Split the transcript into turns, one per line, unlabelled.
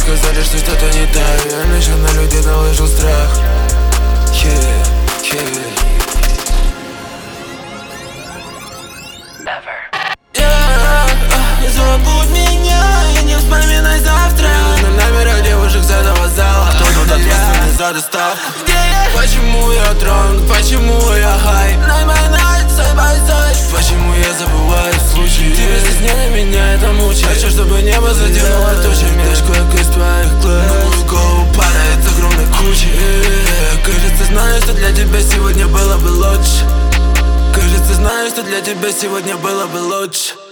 сказали, что что-то не так. Я лишь на людей наложил страх.
Забудь меня и не вспоминай завтра.
На номерах девушек с этого зала. Кто тут ответственный за доставку?
Где я?
Почему я тронут? Почему я хай?
Night by night, side by side.
Почему я забываю случаи? Тебе здесь не на меня, это мучает. Хочу, чтобы небо затянуло тучами. Лишь кое-кто из твоих глаз на мою голову падает с огромной кучей. Кажется, знаю, что для тебя сегодня было бы лучше. Кажется, знаю, что для тебя сегодня было бы лучше.